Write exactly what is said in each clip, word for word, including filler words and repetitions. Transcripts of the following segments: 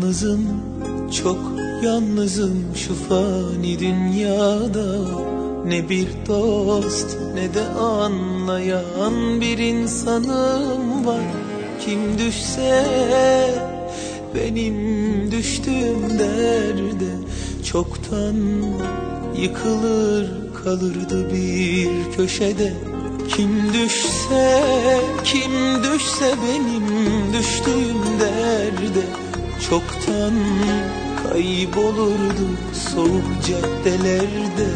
yalnızım, çok yalnızım şu fani dünyada. Ne bir dost ne de anlayan bir insanım var. Kim düşse benim düştüğüm derde çoktan yıkılır kalırdı bir köşede. Kim düşse, kim düşse benim düştüğüm derde çoktan kaybolurdu soğuk caddelerde.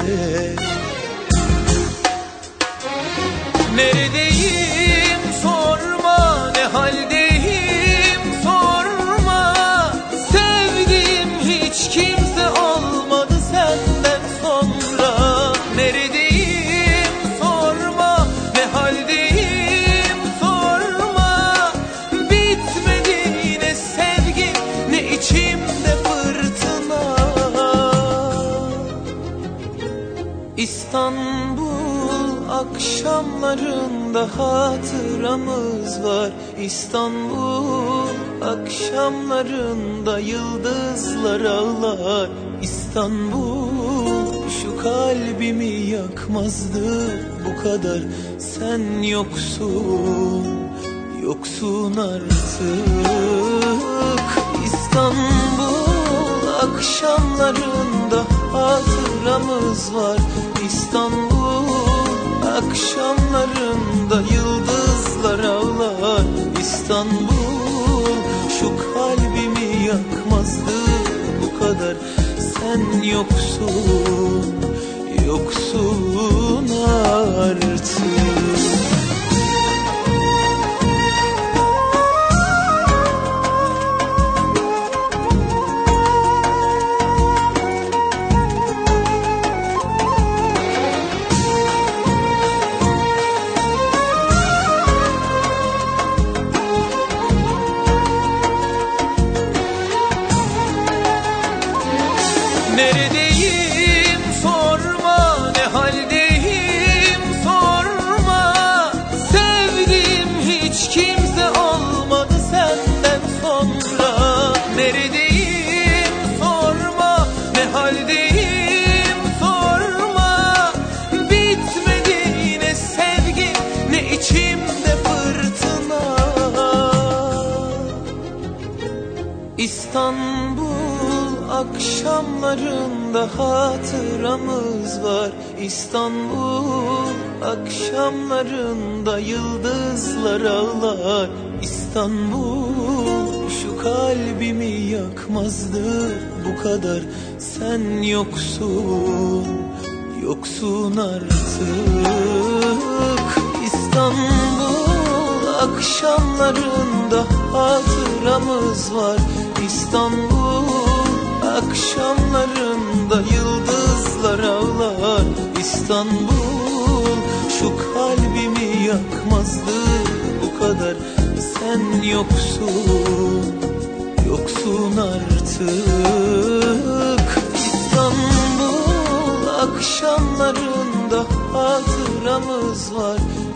Neredeyim sorma, ne haldeyim sorma. Sevdiğim hiç kimse olmadı senden sonra. Neredeyim sorma, ne haldeyim sorma. Bitmedi ne sevgi ne içimde fırtına. İstanbul akşamlarında hatıramız var. İstanbul akşamlarında yıldızlar ağlar. İstanbul şu kalbimi yakmazdı bu kadar. Sen yoksun, yoksun artık. İstanbul akşamlarında hatıramız var. İstanbul akşamlarında yıldızlar ağlar. İstanbul şu kalbimi yakmazdı bu kadar. Sen yoksun, yoksun artık. Neredeyim sorma, ne haldeyim sorma. Sevdiğim hiç kimse olmadı senden sonra. Neredeyim sorma, ne haldeyim sorma. Bitmedi ne sevgi ne içimde fırtına. İstanbul akşamlarında hatıramız var. İstanbul akşamlarında yıldızlar ağlar. İstanbul şu kalbimi yakmazdı bu kadar. Sen yoksun, yoksun artık. İstanbul akşamlarında hatıramız var. İstanbul akşamlarında yıldızlar ağlar. İstanbul şu kalbimi yakmazdı bu kadar. Sen yoksun, yoksun artık. İstanbul akşamlarında hatıramız var.